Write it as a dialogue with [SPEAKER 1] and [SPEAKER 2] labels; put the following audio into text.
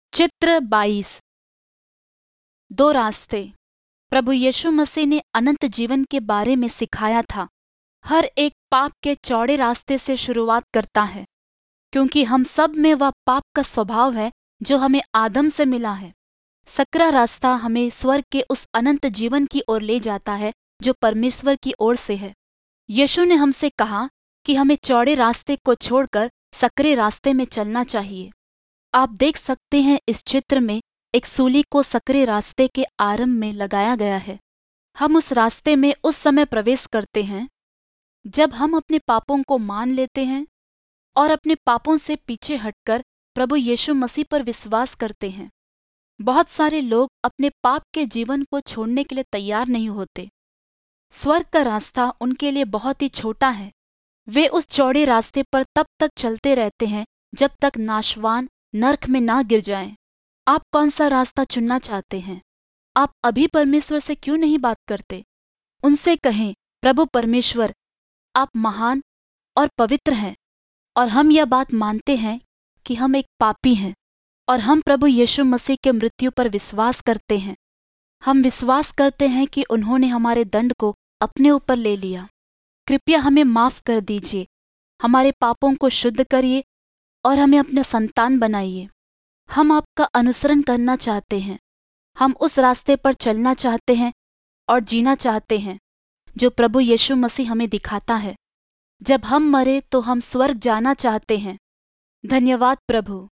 [SPEAKER 1] चित्र 22। दो रास्ते। प्रभु यीशु मसीह ने अनंत जीवन के बारे में सिखाया था। हर एक पाप के चौड़े रास्ते से शुरुआत करता है, क्योंकि हम सब में वह पाप का स्वभाव है जो हमें आदम से मिला है। सकरा रास्ता हमें स्वर्ग के उस अनंत जीवन की ओर ले जाता है जो परमेश्वर की ओर से है। यीशु ने हमसे कहा कि हमें चौड़े रास्ते को छोड़कर सकरे रास्ते में चलना चाहिए। आप देख सकते हैं इस चित्र में एक सूली को सकरे रास्ते के आरंभ में लगाया गया है। हम उस रास्ते में उस समय प्रवेश करते हैं जब हम अपने पापों को मान लेते हैं और अपने पापों से पीछे हटकर प्रभु यीशु मसीह पर विश्वास करते हैं। बहुत सारे लोग अपने पाप के जीवन को छोड़ने के लिए तैयार नहीं होते। स्वर्ग का रास्ता उनके लिए बहुत ही छोटा है। वे उस चौड़े रास्ते पर तब तक चलते रहते हैं जब तक नाशवान नरक में ना गिर जाएं। आप कौन सा रास्ता चुनना चाहते हैं? आप अभी परमेश्वर से क्यों नहीं बात करते? उनसे कहें, प्रभु परमेश्वर, आप महान और पवित्र हैं और हम यह बात मानते हैं कि हम एक पापी हैं और हम प्रभु यीशु मसीह के मृत्यु पर विश्वास करते हैं। हम विश्वास करते हैं कि उन्होंने हमारे दंड को अपने ऊपर ले लिया। कृपया हमें माफ कर दीजिए, हमारे पापों को शुद्ध करिए और हमें अपने संतान बनाइए। हम आपका अनुसरण करना चाहते हैं। हम उस रास्ते पर चलना चाहते हैं और जीना चाहते हैं जो प्रभु यीशु मसीह हमें दिखाता है। जब हम मरे तो हम स्वर्ग जाना चाहते हैं। धन्यवाद प्रभु।